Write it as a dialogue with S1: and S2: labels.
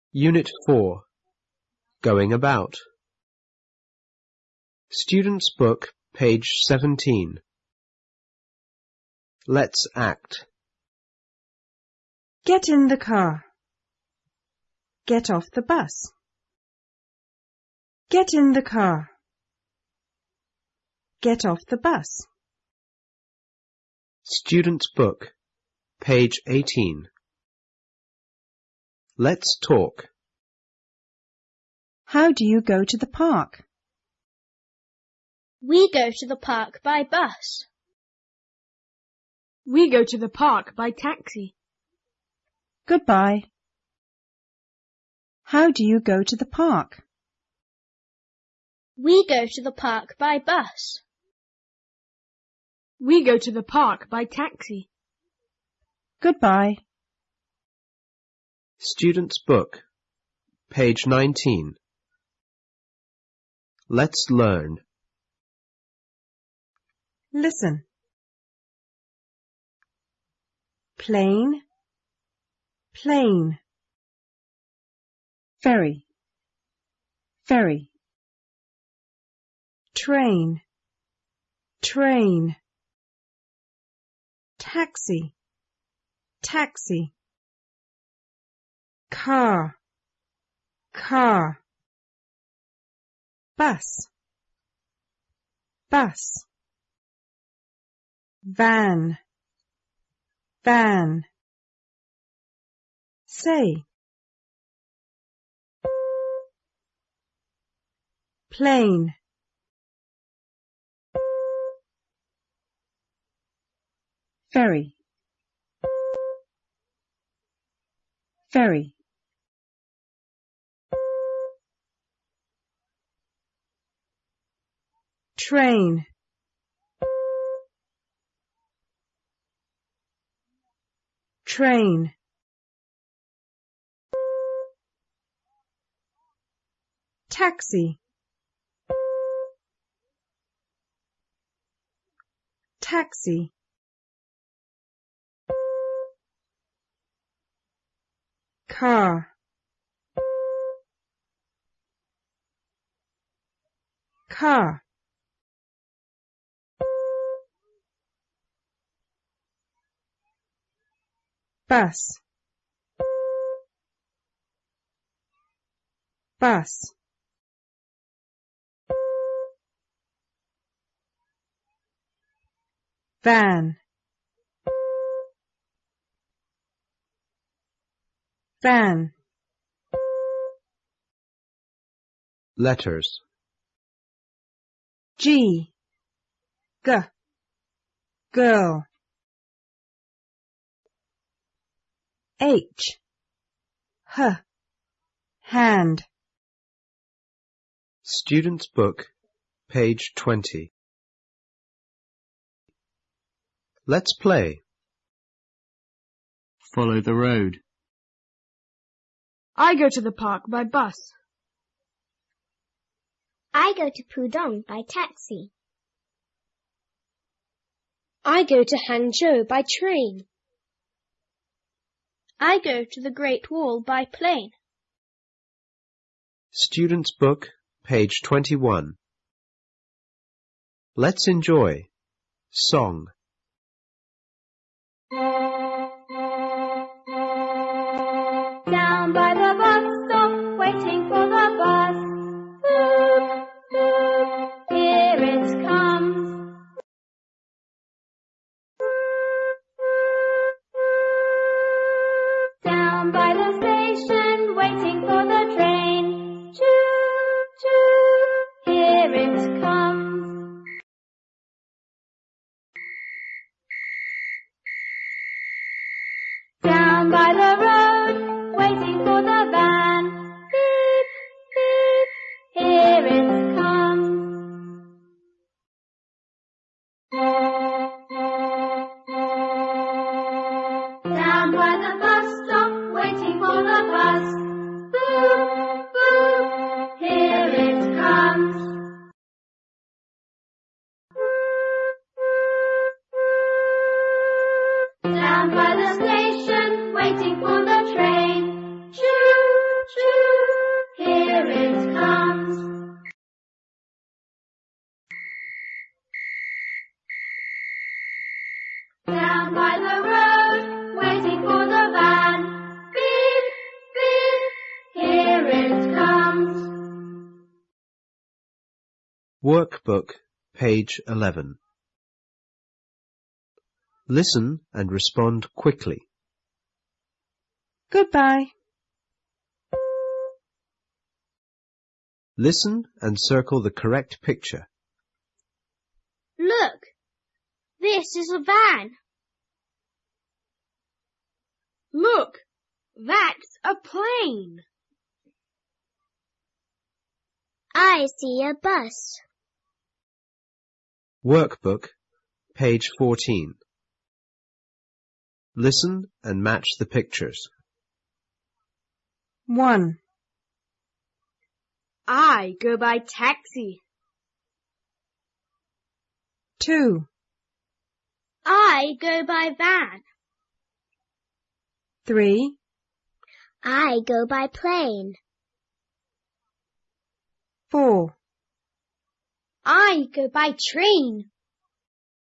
S1: Unit 4. Going About. Student's Book, page 17. Let's act.
S2: Get in the car. Get off the bus. Get in the car. Get off the bus.
S1: Student's Book, page 18. Let's talk.
S2: How do you go to the park?
S3: We go to the park by bus.
S4: We go to the park by taxi.
S2: Goodbye. How do you go to the park?
S3: We go to the park by bus.
S4: We go to the park by taxi.
S2: Goodbye.
S1: Student's Book, page 19. Let's learn.
S2: Listen. Plane, plane. Ferry, ferry. Train, train. Taxi, taxi. Car, car. Bus, bus. Van, van. Say. Plane. Ferry, ferry. Train, train. Taxi, taxi. Car, car. Bus, bus. Van, van.
S1: Letters.
S2: G, G, girl. H, H, hand.
S1: Student's Book, page 20. Let's play.
S5: Follow the road.
S4: I go to the park by bus.
S3: I go to Pudong by taxi.
S6: I go to Hangzhou by train.
S3: I go to the Great Wall by plane.
S1: Student's Book, page 21. Let's enjoy. Song.
S7: Down by the bus stop, waiting for the bus. Boop, boop, here it comes. Down by the station, waiting for the train. Choo, choo, here it comes. Down by the road, waiting for the van.
S1: Workbook, page 11. Listen and respond quickly.
S2: Goodbye.
S1: Listen and circle the correct picture.
S3: Look, this is a van.
S4: Look, that's a plane.
S3: I see a bus.
S1: Workbook, page 14. Listen and match the pictures.
S2: 1,
S4: I go by taxi.
S2: 2,
S3: I go by van.
S2: 3,
S3: I go by plane.
S2: 4,
S3: I go by train.